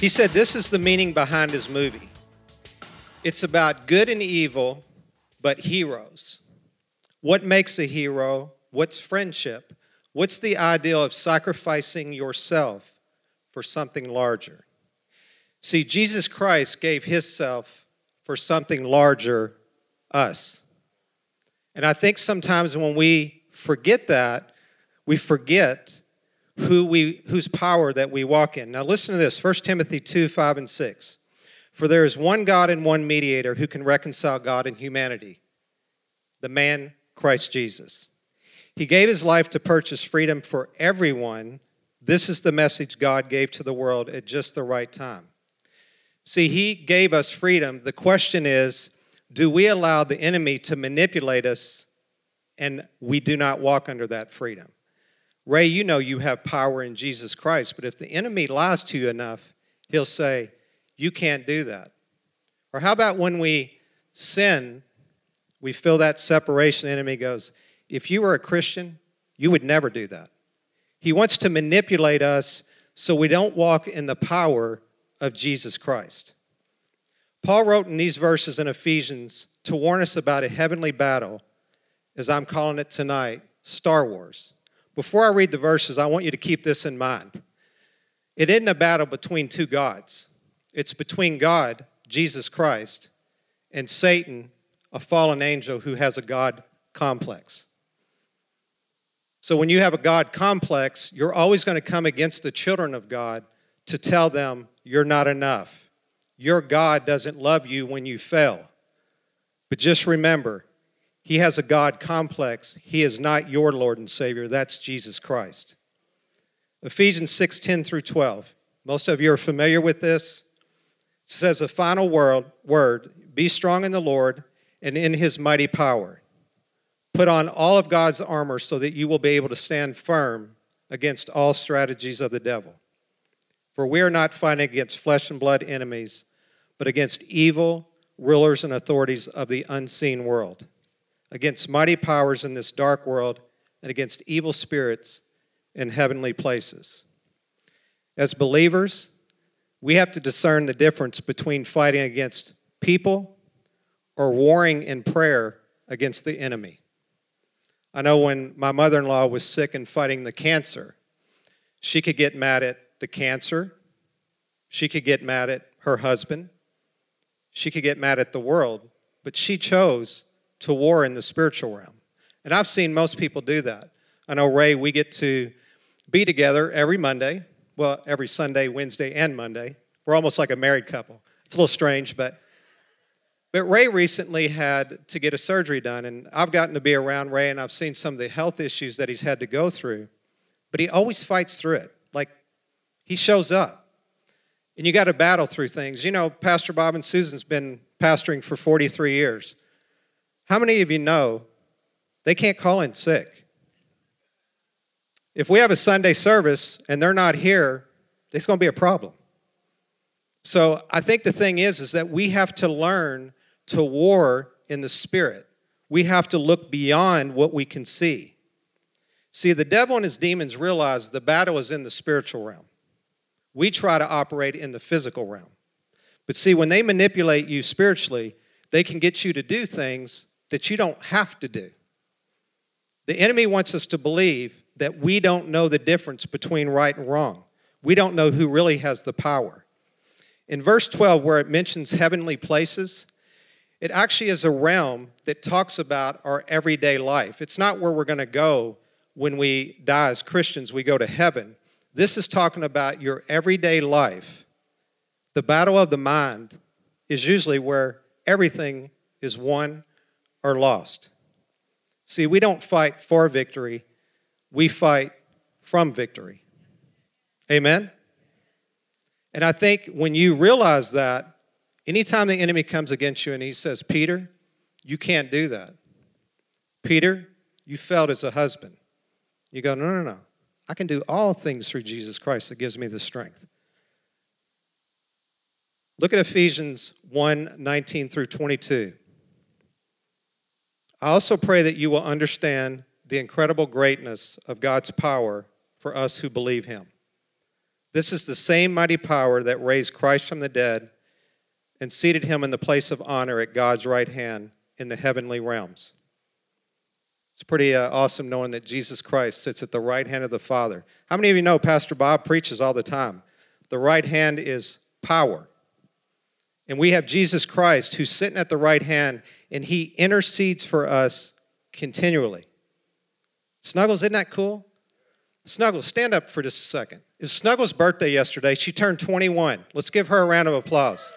He said this is the meaning behind his movie. It's about good and evil, but heroes. What makes a hero? What's friendship? What's the ideal of sacrificing yourself for something larger? See, Jesus Christ gave himself for something larger, us. And I think sometimes when we forget that, we forget whose power that we walk in. Now listen to this, 1 Timothy 2, 5 and 6. For there is one God and one mediator who can reconcile God and humanity, the man Christ Jesus. He gave his life to purchase freedom for everyone. This is the message God gave to the world at just the right time. See, he gave us freedom. The question is, do we allow the enemy to manipulate us and we do not walk under that freedom? Ray, you know you have power in Jesus Christ, but if the enemy lies to you enough, he'll say, you can't do that. Or how about when we sin, we feel that separation, the enemy goes, if you were a Christian, you would never do that. He wants to manipulate us so we don't walk in the power of Jesus Christ. Paul wrote in these verses in Ephesians to warn us about a heavenly battle, as I'm calling it tonight, Star Wars. Before I read the verses, I want you to keep this in mind. It isn't a battle between two gods. It's between God, Jesus Christ, and Satan, a fallen angel who has a God complex. So when you have a God complex, you're always going to come against the children of God to tell them you're not enough. Your God doesn't love you when you fail. But just remember, he has a God complex. He is not your Lord and Savior. That's Jesus Christ. Ephesians 6:10 through 12. Most of you are familiar with this. It says a final word, be strong in the Lord and in his mighty power. Put on all of God's armor so that you will be able to stand firm against all strategies of the devil. For we are not fighting against flesh and blood enemies, but against evil rulers and authorities of the unseen world, against mighty powers in this dark world, and against evil spirits in heavenly places. As believers, we have to discern the difference between fighting against people or warring in prayer against the enemy. I know when my mother-in-law was sick and fighting the cancer, she could get mad at the cancer, she could get mad at her husband, she could get mad at the world, but she chose to war in the spiritual realm. And I've seen most people do that. I know, Ray, we get to be together every Monday, well, every Sunday, Wednesday, and Monday. We're almost like a married couple. It's a little strange, but Ray recently had to get a surgery done, and I've gotten to be around Ray, and I've seen some of the health issues that he's had to go through, but he always fights through it. Like, he shows up. And you got to battle through things. You know, Pastor Bob and Susan's been pastoring for 43 years. How many of you know they can't call in sick? If we have a Sunday service and they're not here, it's going to be a problem. So I think the thing is that we have to learn to war in the Spirit. We have to look beyond what we can see. See, the devil and his demons realize the battle is in the spiritual realm. We try to operate in the physical realm. But see, when they manipulate you spiritually, they can get you to do things that you don't have to do. The enemy wants us to believe that we don't know the difference between right and wrong. We don't know who really has the power. In verse 12, where it mentions heavenly places, it actually is a realm that talks about our everyday life. It's not where we're going to go when we die as Christians, we go to heaven. This is talking about your everyday life. The battle of the mind is usually where everything is won or lost. See, we don't fight for victory. We fight from victory. Amen? And I think when you realize that, anytime the enemy comes against you and he says, Peter, you can't do that. Peter, you failed as a husband. You go, no. I can do all things through Jesus Christ that gives me the strength. Look at Ephesians 1:19 through 22. I also pray that you will understand the incredible greatness of God's power for us who believe him. This is the same mighty power that raised Christ from the dead and seated him in the place of honor at God's right hand in the heavenly realms. It's pretty awesome knowing that Jesus Christ sits at the right hand of the Father. How many of you know Pastor Bob preaches all the time? The right hand is power. And we have Jesus Christ who's sitting at the right hand, and he intercedes for us continually. Snuggles, isn't that cool? Snuggles, stand up for just a second. It was Snuggles' birthday yesterday. She turned 21. Let's give her a round of applause.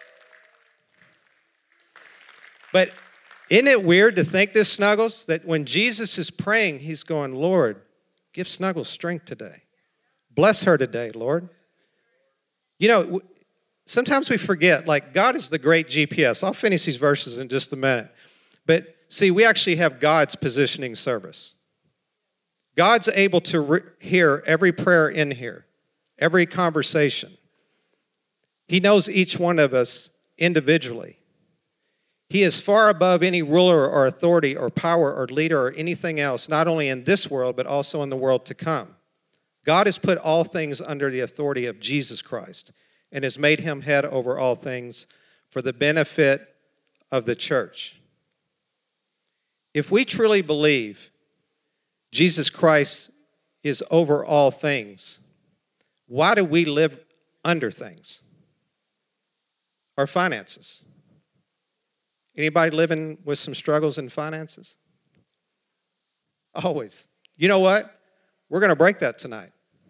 But isn't it weird to think this, Snuggles, that when Jesus is praying, he's going, Lord, give Snuggles strength today. Bless her today, Lord. You know, sometimes we forget, like, God is the great GPS. I'll finish these verses in just a minute. But, see, we actually have God's positioning service. God's able to hear every prayer in here, every conversation. He knows each one of us individually. He is far above any ruler or authority or power or leader or anything else, not only in this world, but also in the world to come. God has put all things under the authority of Jesus Christ and has made him head over all things for the benefit of the church. If we truly believe Jesus Christ is over all things, why do we live under things? Our finances. Anybody living with some struggles in finances? Always. You know what? We're going to break that tonight.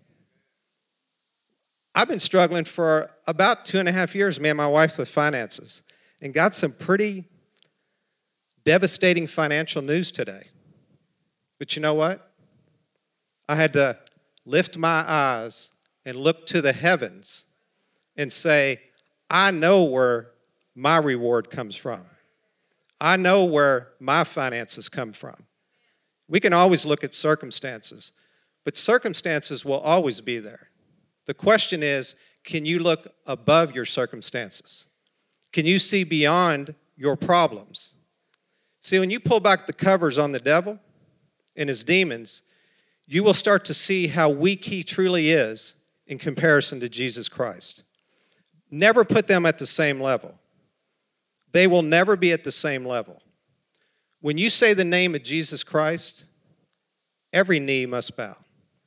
I've been struggling for about 2.5 years, me and my wife, with finances, and got some pretty devastating financial news today. But you know what? I had to lift my eyes and look to the heavens and say, I know where my reward comes from. I know where my finances come from. We can always look at circumstances, but circumstances will always be there. The question is, can you look above your circumstances? Can you see beyond your problems? See, when you pull back the covers on the devil and his demons, you will start to see how weak he truly is in comparison to Jesus Christ. Never put them at the same level. They will never be at the same level. When you say the name of Jesus Christ, every knee must bow.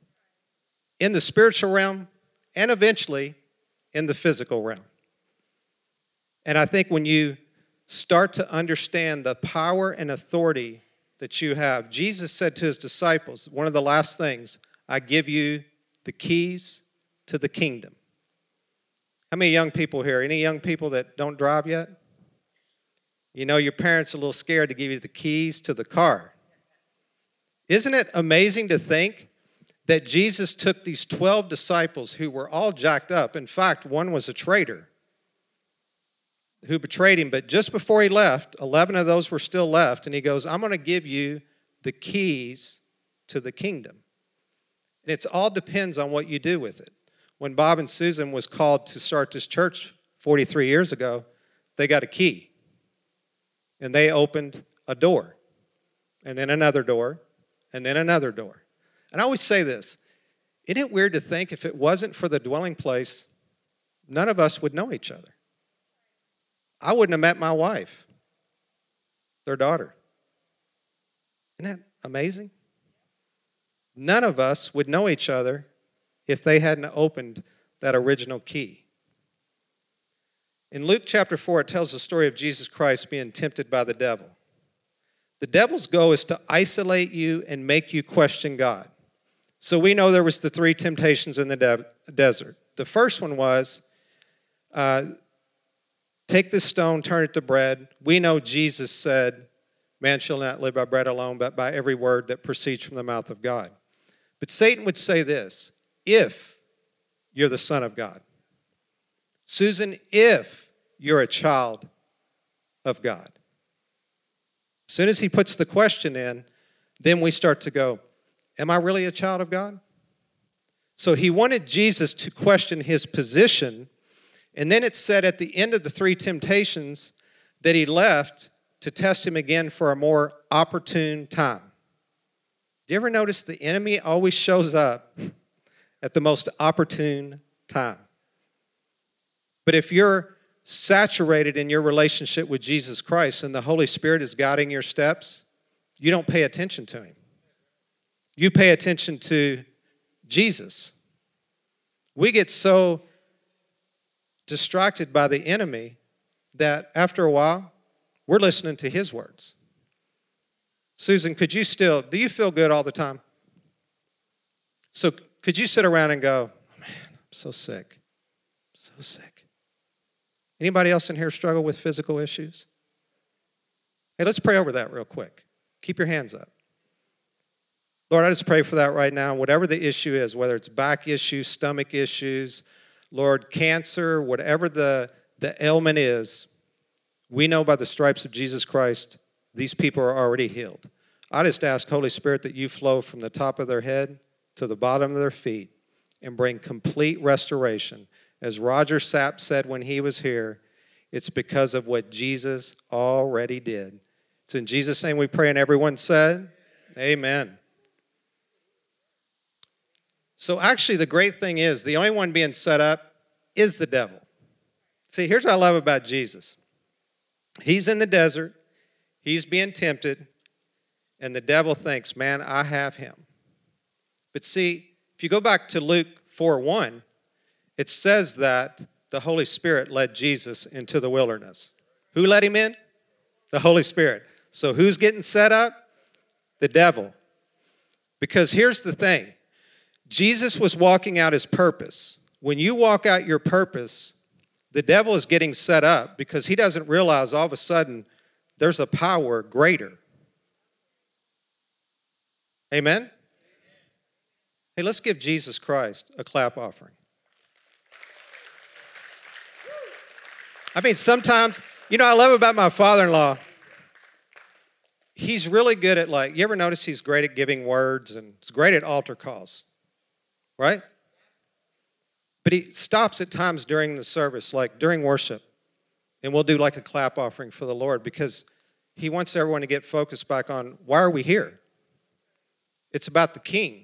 In the spiritual realm, and eventually in the physical realm. And I think when you start to understand the power and authority that you have, Jesus said to his disciples, one of the last things, I give you the keys to the kingdom. How many young people here? Any young people that don't drive yet? You know, your parents are a little scared to give you the keys to the car. Isn't it amazing to think that Jesus took these 12 disciples who were all jacked up? In fact, one was a traitor who betrayed him, but just before he left, 11 of those were still left, and he goes, I'm going to give you the keys to the kingdom. And it all depends on what you do with it. When Bob and Susan was called to start this church 43 years ago, they got a key. And they opened a door, and then another door, and then another door. And I always say this, isn't it weird to think if it wasn't for the dwelling place, none of us would know each other? I wouldn't have met my wife, their daughter. Isn't that amazing? None of us would know each other if they hadn't opened that original key. In Luke chapter 4, it tells the story of Jesus Christ being tempted by the devil. The devil's goal is to isolate you and make you question God. So we know there was the 3 temptations in the desert. The first one was, take this stone, turn it to bread. We know Jesus said, man shall not live by bread alone, but by every word that proceeds from the mouth of God. But Satan would say this, if you're the Son of God. Susan, if you're a child of God. As soon as he puts the question in, then we start to go, am I really a child of God? So he wanted Jesus to question his position, and then it said at the end of the 3 temptations that he left to test him again for a more opportune time. Do you ever notice the enemy always shows up at the most opportune time. But if you're saturated in your relationship with Jesus Christ and the Holy Spirit is guiding your steps, you don't pay attention to him. You pay attention to Jesus. We get so distracted by the enemy that after a while, we're listening to his words. Susan, do you feel good all the time? So could you sit around and go, oh, man, I'm so sick, so sick. Anybody else in here struggle with physical issues? Hey, let's pray over that real quick. Keep your hands up. Lord, I just pray for that right now. Whatever the issue is, whether it's back issues, stomach issues, Lord, cancer, whatever the ailment is, we know by the stripes of Jesus Christ, these people are already healed. I just ask, Holy Spirit, that you flow from the top of their head to the bottom of their feet and bring complete restoration. As Roger Sapp said when he was here, it's because of what Jesus already did. It's in Jesus' name we pray, and everyone said, amen. So actually the great thing is, the only one being set up is the devil. See, here's what I love about Jesus. He's in the desert, he's being tempted, and the devil thinks, man, I have him. But see, if you go back to Luke 4:1, it says that the Holy Spirit led Jesus into the wilderness. Who led him in? The Holy Spirit. So who's getting set up? The devil. Because here's the thing. Jesus was walking out his purpose. When you walk out your purpose, the devil is getting set up because he doesn't realize all of a sudden there's a power greater. Amen? Hey, let's give Jesus Christ a clap offering. I mean, sometimes, I love about my father-in-law, he's really good at you ever notice he's great at giving words and he's great at altar calls, right? But he stops at times during the service, like during worship, and we'll do a clap offering for the Lord because he wants everyone to get focused back on why are we here? It's about the King.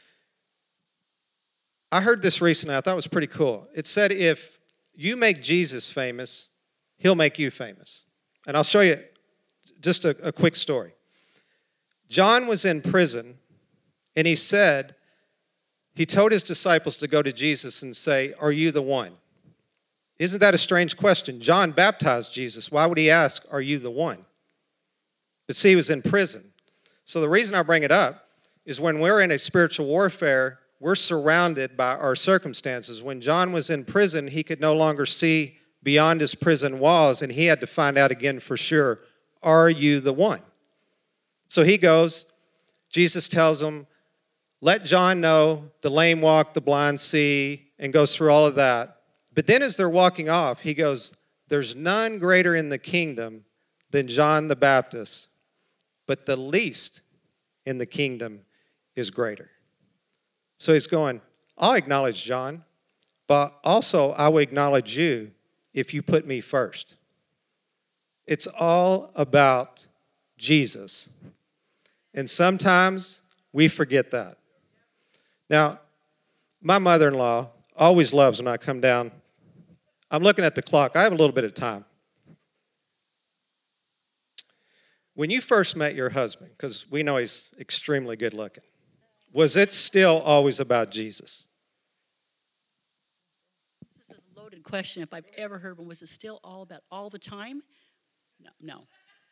I heard this recently. I thought it was pretty cool. It said if you make Jesus famous, he'll make you famous. And I'll show you just a quick story. John was in prison, and he told his disciples to go to Jesus and say, are you the one? Isn't that a strange question? John baptized Jesus. Why would he ask, are you the one? But see, he was in prison. So the reason I bring it up is when we're in a spiritual warfare, we're surrounded by our circumstances. When John was in prison, he could no longer see beyond his prison walls, and he had to find out again for sure, are you the one? So he goes, Jesus tells him, let John know, the lame walk, the blind see, and goes through all of that. But then as they're walking off, he goes, there's none greater in the kingdom than John the Baptist, but the least in the kingdom is greater. So he's going, I'll acknowledge John, but also I will acknowledge you if you put me first. It's all about Jesus. And sometimes we forget that. Now, my mother-in-law always loves when I come down. I'm looking at the clock. I have a little bit of time. When you first met your husband, because we know he's extremely good looking, was it still always about Jesus? This is a loaded question. If I've ever heard one, was it still all about all the time? No.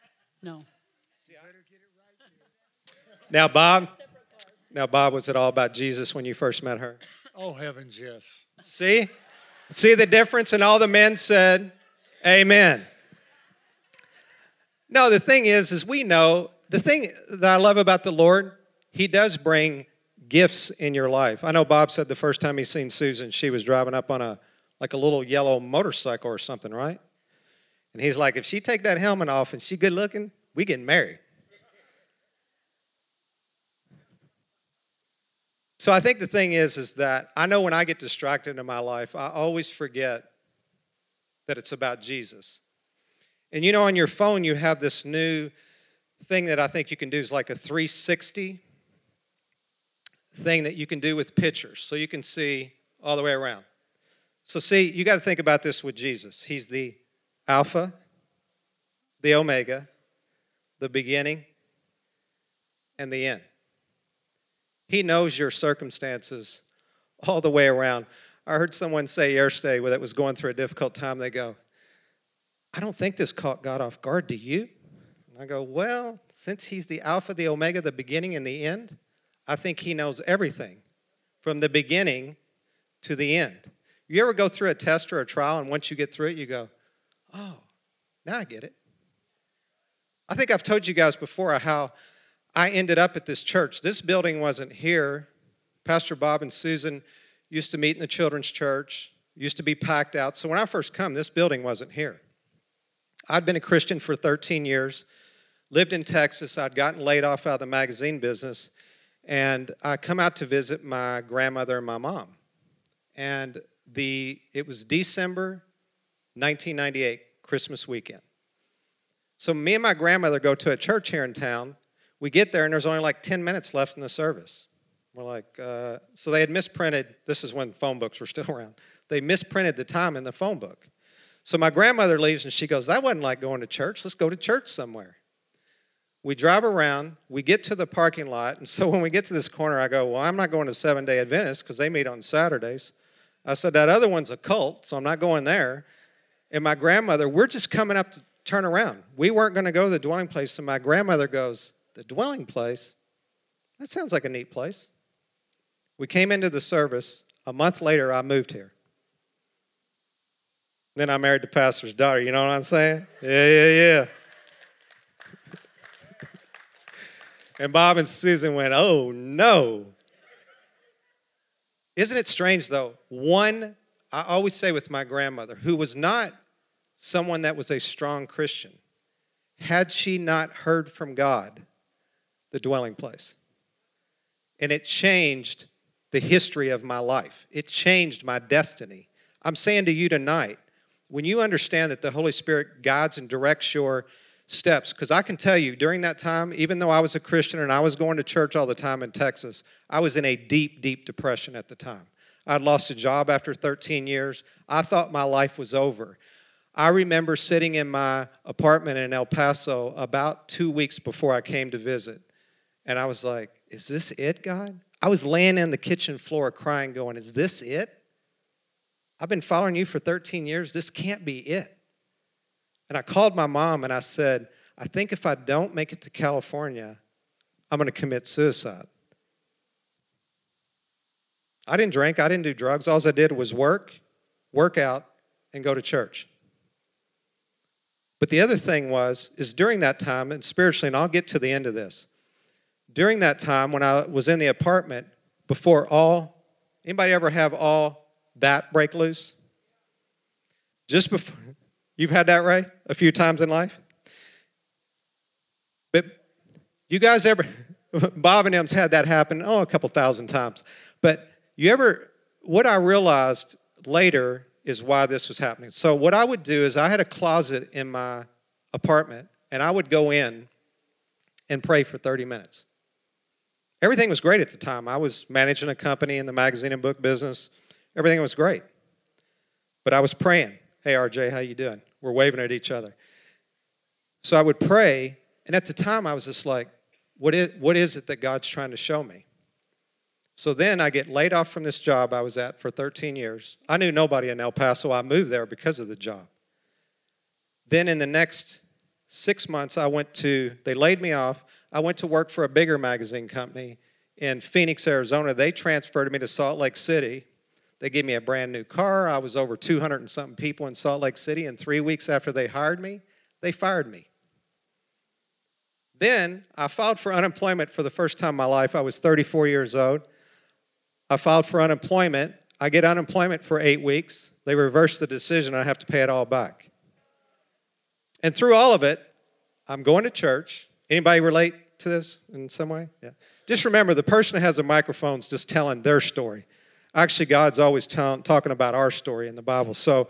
Now, Bob, was it all about Jesus when you first met her? Oh, heavens, yes. See the difference? And all the men said, amen. No, the thing is we know, the thing that I love about the Lord, he does bring gifts in your life. I know Bob said the first time he seen Susan, she was driving up on a little yellow motorcycle or something, right? And he's like, if she take that helmet off and she good looking, we getting married. So I think the thing is that I know when I get distracted in my life, I always forget that it's about Jesus. And on your phone, you have this new thing that I think you can do is like a 360 thing that you can do with pictures. So you can see all the way around. So see, you got to think about this with Jesus. He's the Alpha, the Omega, the beginning, and the end. He knows your circumstances all the way around. I heard someone say yesterday that was going through a difficult time, they go, I don't think this caught God off guard, do you? And I go, well, since he's the Alpha, the Omega, the beginning and the end, I think he knows everything from the beginning to the end. You ever go through a test or a trial, and once you get through it, you go, oh, now I get it. I think I've told you guys before how I ended up at this church. This building wasn't here. Pastor Bob and Susan used to meet in the children's church, used to be packed out. So when I first come, this building wasn't here. I'd been a Christian for 13 years, lived in Texas. I'd gotten laid off out of the magazine business, and I come out to visit my grandmother and my mom. And it was December 1998, Christmas weekend. So me and my grandmother go to a church here in town. We get there, and there's only like 10 minutes left in the service. We're like, so they had misprinted. This is when phone books were still around. They misprinted the time in the phone book. So my grandmother leaves, and she goes, that wasn't like going to church. Let's go to church somewhere. We drive around. We get to the parking lot. And so when we get to this corner, I go, well, I'm not going to Seventh-day Adventist because they meet on Saturdays. I said, that other one's a cult, so I'm not going there. And my grandmother, we're just coming up to turn around. We weren't going to go to the dwelling place. So my grandmother goes, the dwelling place? That sounds like a neat place. We came into the service. A month later, I moved here. Then I married the pastor's daughter. You know what I'm saying? Yeah. And Bob and Susan went, oh, no. Isn't it strange, though? I always say with my grandmother, who was not someone that was a strong Christian, had she not heard from God, the dwelling place. And it changed the history of my life. It changed my destiny. I'm saying to you tonight, when you understand that the Holy Spirit guides and directs your steps, because I can tell you, during that time, even though I was a Christian and I was going to church all the time in Texas, I was in a deep, deep depression at the time. I'd lost a job after 13 years. I thought my life was over. I remember sitting in my apartment in El Paso about 2 weeks before I came to visit, and I was like, is this it, God? I was laying in the kitchen floor crying, going, is this it? I've been following you for 13 years. This can't be it. And I called my mom and I said, I think if I don't make it to California, I'm going to commit suicide. I didn't drink. I didn't do drugs. All I did was work out, and go to church. But the other thing is during that time, and spiritually, and I'll get to the end of this, during that time when I was in the apartment, anybody ever have all that break loose? Just before, you've had that, Ray, a few times in life? But you guys Bob and them's had that happen, a couple thousand times. But what I realized later is why this was happening. So what I would do is I had a closet in my apartment, and I would go in and pray for 30 minutes. Everything was great at the time. I was managing a company in the magazine and book business. Everything was great. But I was praying. Hey, RJ, how you doing? We're waving at each other. So I would pray, and at the time I was just like, what is it that God's trying to show me? So then I get laid off from this job I was at for 13 years. I knew nobody in El Paso. I moved there because of the job. Then in the next 6 months, they laid me off. I went to work for a bigger magazine company in Phoenix, Arizona. They transferred me to Salt Lake City. They gave me a brand new car. I was over 200 and something people in Salt Lake City, and 3 weeks after they hired me, they fired me. Then I filed for unemployment for the first time in my life. I was 34 years old. I filed for unemployment. I get unemployment for 8 weeks. They reverse the decision. I have to pay it all back. And through all of it, I'm going to church. Anybody relate to this in some way? Yeah. Just remember, the person who has a microphone is just telling their story. Actually, God's always talking about our story in the Bible. So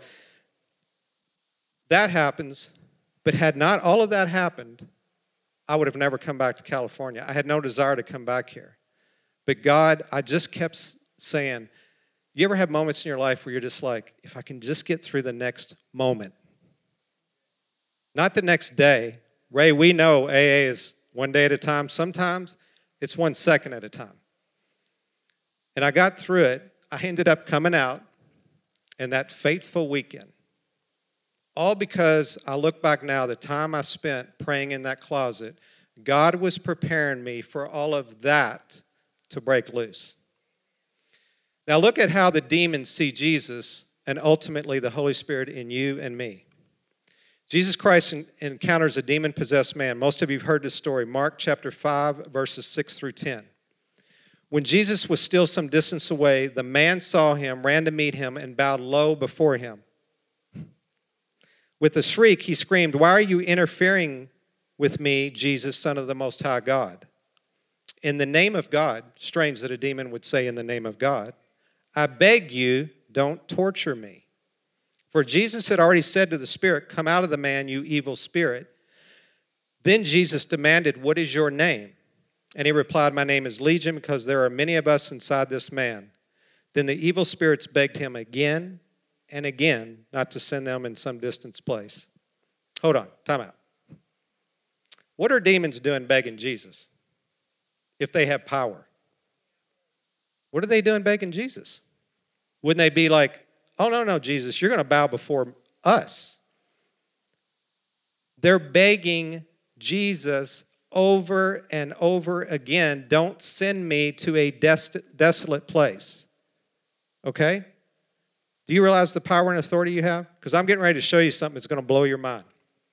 that happens, but had not all of that happened, I would have never come back to California. I had no desire to come back here. But God, I just kept saying, You ever have moments in your life where you're just like, if I can just get through the next moment? Not the next day. Ray, we know AA is one day at a time. Sometimes it's 1 second at a time. And I got through it. I ended up coming out in that fateful weekend. All because I look back now, the time I spent praying in that closet, God was preparing me for all of that to break loose. Now look at how the demons see Jesus and ultimately the Holy Spirit in you and me. Jesus Christ encounters a demon-possessed man. Most of you have heard this story. Mark chapter 5, verses 6 through 10. When Jesus was still some distance away, the man saw him, ran to meet him, and bowed low before him. With a shriek, he screamed, "Why are you interfering with me, Jesus, Son of the Most High God? In the name of God," strange that a demon would say in the name of God, "I beg you, don't torture me." For Jesus had already said to the spirit, "Come out of the man, you evil spirit." Then Jesus demanded, "What is your name?" And he replied, "My name is Legion, because there are many of us inside this man." Then the evil spirits begged him again and again not to send them in some distant place. Hold on, time out. What are demons doing begging Jesus if they have power? What are they doing begging Jesus? Wouldn't they be like, "Oh, no, Jesus, you're going to bow before us"? They're begging Jesus over and over again, "Don't send me to a desolate place." Okay? Do you realize the power and authority you have? Because I'm getting ready to show you something that's going to blow your mind.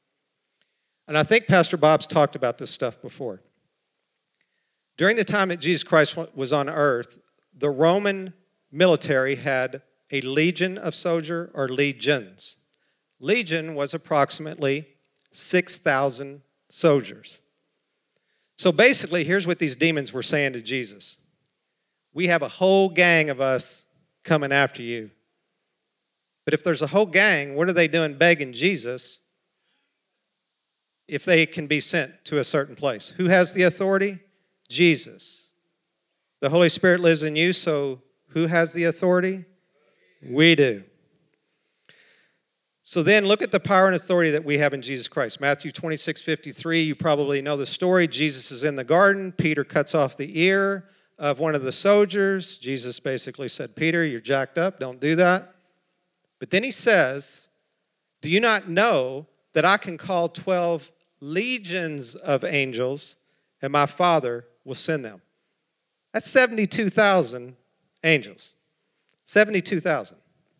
And I think Pastor Bob's talked about this stuff before. During the time that Jesus Christ was on earth, the Roman military had a legion of soldiers, or legions. Legion was approximately 6,000 soldiers. So basically, here's what these demons were saying to Jesus. "We have a whole gang of us coming after you. But if there's a whole gang, what are they doing begging Jesus if they can be sent to a certain place? Who has the authority? Jesus. The Holy Spirit lives in you, so who has the authority? We do. So then look at the power and authority that we have in Jesus Christ. Matthew 26:53, you probably know the story. Jesus is in the garden. Peter cuts off the ear of one of the soldiers. Jesus basically said, "Peter, you're jacked up. Don't do that." But then he says, "Do you not know that I can call 12 legions of angels, and my Father will send them?" That's 72,000 angels. 72,000.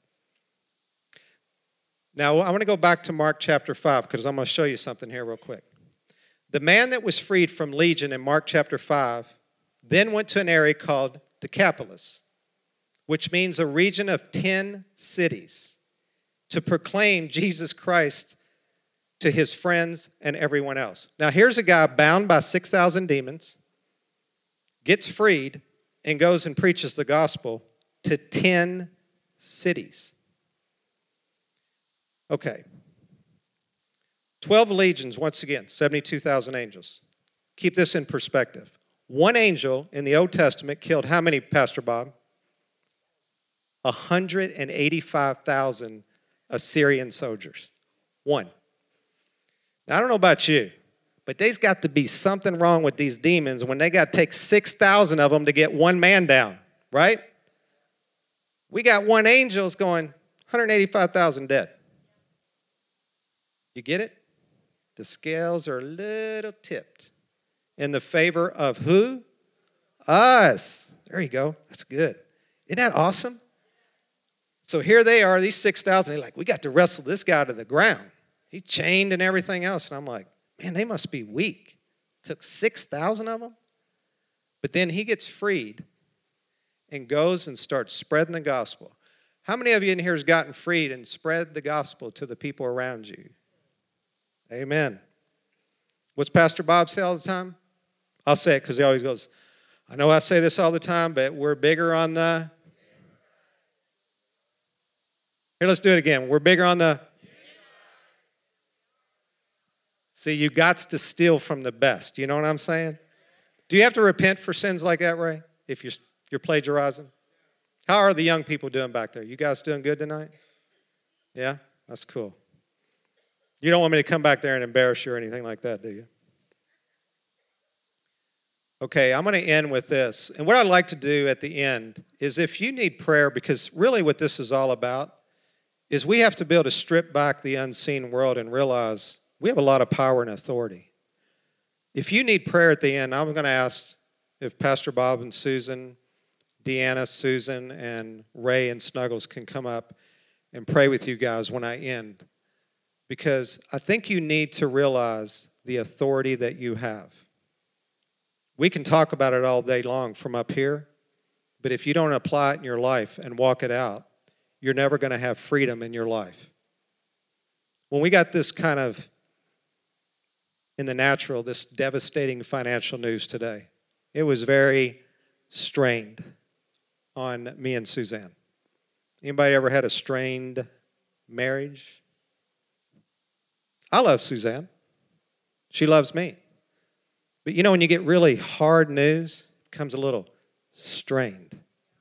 Now, I want to go back to Mark chapter 5 because I'm going to show you something here real quick. The man that was freed from Legion in Mark chapter 5 then went to an area called Decapolis, which means a region of 10 cities, to proclaim Jesus Christ to his friends and everyone else. Now, here's a guy bound by 6,000 demons, gets freed, and goes and preaches the gospel to 10 cities. Okay. 12 legions, once again, 72,000 angels. Keep this in perspective. One angel in the Old Testament killed how many, Pastor Bob? 185,000 Assyrian soldiers. One. Now, I don't know about you, but there's got to be something wrong with these demons when they got to take 6,000 of them to get one man down, right? We got one angel's going, 185,000 dead. You get it? The scales are a little tipped in the favor of who? Us. There you go. That's good. Isn't that awesome? So here they are, these 6,000. They're like, we got to wrestle this guy to the ground. He's chained and everything else. And I'm like, man, they must be weak. Took 6,000 of them. But then he gets freed and goes and starts spreading the gospel. How many of you in here has gotten freed and spread the gospel to the people around you? Amen. What's Pastor Bob say all the time? I'll say it because he always goes, I know I say this all the time, but we're bigger on the... Here, let's do it again. We're bigger on the... See, you got to steal from the best. You know what I'm saying? Do you have to repent for sins like that, Ray, if you're plagiarizing? How are the young people doing back there? You guys doing good tonight? Yeah? That's cool. You don't want me to come back there and embarrass you or anything like that, do you? Okay, I'm going to end with this. And what I'd like to do at the end is if you need prayer, because really what this is all about is we have to be able to strip back the unseen world and realize we have a lot of power and authority. If you need prayer at the end, I'm going to ask if Pastor Bob and Susan, Deanna, Susan, and Ray and Snuggles can come up and pray with you guys when I end. Because I think you need to realize the authority that you have. We can talk about it all day long from up here, but if you don't apply it in your life and walk it out, you're never going to have freedom in your life. When we got this kind of, in the natural, this devastating financial news today, it was very strained on me and Suzanne. Anybody ever had a strained marriage? I love Suzanne. She loves me. But you know, when you get really hard news, it becomes a little strained.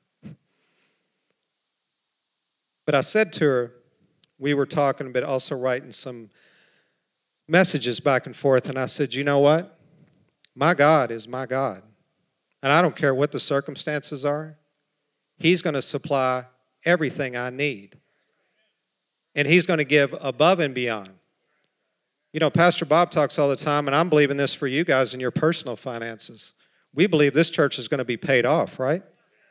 But I said to her, we were talking, but also writing some messages back and forth, and I said, you know what? My God is my God. And I don't care what the circumstances are. He's going to supply everything I need. And He's going to give above and beyond. You know, Pastor Bob talks all the time, and I'm believing this for you guys in your personal finances. We believe this church is going to be paid off, right?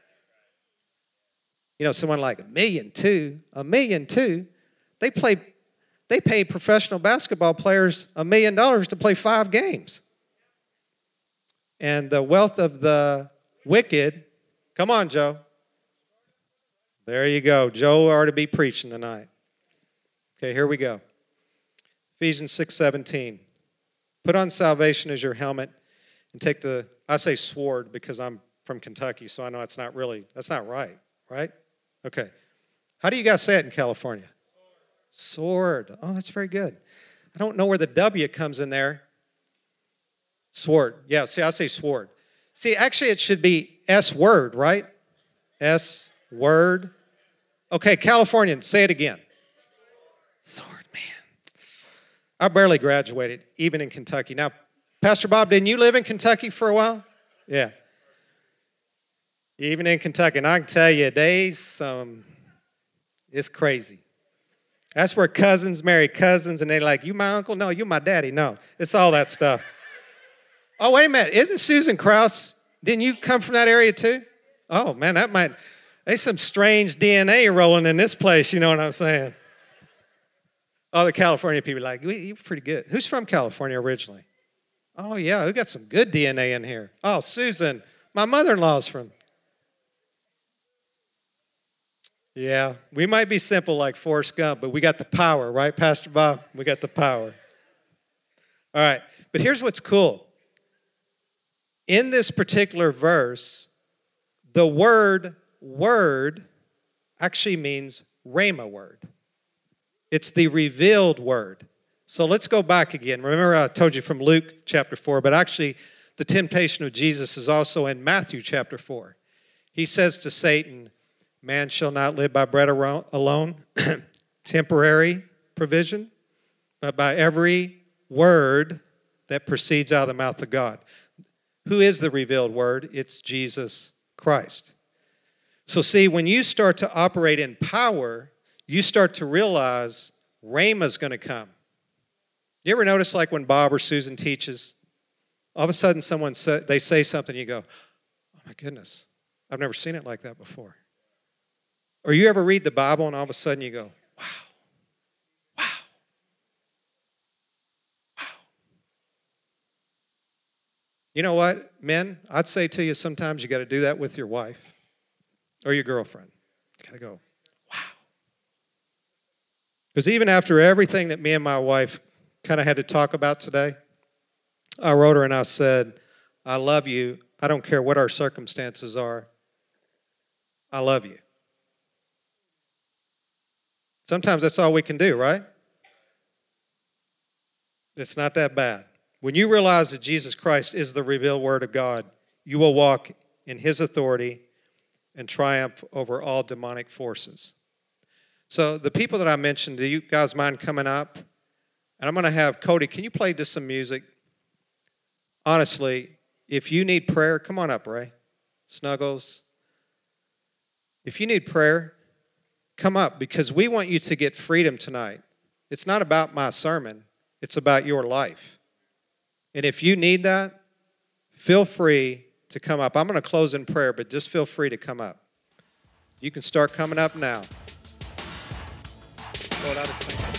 You know, someone like $1.2 million, they pay professional basketball players $1 million to play 5 games. And the wealth of the wicked, come on, Joe. There you go. Joe ought to be preaching tonight. Okay, here we go. Ephesians 6:17. Put on salvation as your helmet and take I say sword because I'm from Kentucky, so I know that's not right, right? Okay. How do you guys say it in California? Sword. Oh, that's very good. I don't know where the W comes in there. Sword. Yeah, see, I say sword. See, actually it should be S-word, right? S-word. Okay, Californians, say it again. Sword, man. I barely graduated, even in Kentucky. Now, Pastor Bob, didn't you live in Kentucky for a while? Yeah. Even in Kentucky. And I can tell you, it's crazy. That's where cousins marry cousins, and they're like, you my uncle? No, you my daddy. No, it's all that stuff. Oh, wait a minute. Isn't Susan Krause, didn't you come from that area too? Oh, man, there's some strange DNA rolling in this place, you know what I'm saying? Oh, the California people are like, you're pretty good. Who's from California originally? Oh, yeah, we got some good DNA in here. Oh, Susan, my mother-in-law's from. Yeah, we might be simple like Forrest Gump, but we got the power, right, Pastor Bob? We got the power. All right, but here's what's cool. In this particular verse, the word actually means rhema word. It's the revealed word. So let's go back again. Remember I told you from Luke chapter 4, but actually the temptation of Jesus is also in Matthew chapter 4. He says to Satan, man shall not live by bread alone, temporary provision, but by every word that proceeds out of the mouth of God. Who is the revealed word? It's Jesus Christ. So see, when you start to operate in power, you start to realize Rhema's going to come. You ever notice like when Bob or Susan teaches, all of a sudden they say something, you go, oh my goodness, I've never seen it like that before. Or you ever read the Bible and all of a sudden you go, wow, wow, wow. You know what, men? I'd say to you sometimes you got to do that with your wife or your girlfriend. You got to go, wow. Because even after everything that me and my wife kind of had to talk about today, I wrote her and I said, I love you. I don't care what our circumstances are. I love you. Sometimes that's all we can do, right? It's not that bad. When you realize that Jesus Christ is the revealed Word of God, you will walk in His authority and triumph over all demonic forces. So the people that I mentioned, do you guys mind coming up? And I'm going to have Cody, can you play just some music? Honestly, if you need prayer, come on up, Ray. Snuggles. If you need prayer, come up, because we want you to get freedom tonight. It's not about my sermon. It's about your life. And if you need that, feel free to come up. I'm going to close in prayer, but just feel free to come up. You can start coming up now. Lord, I just thank you.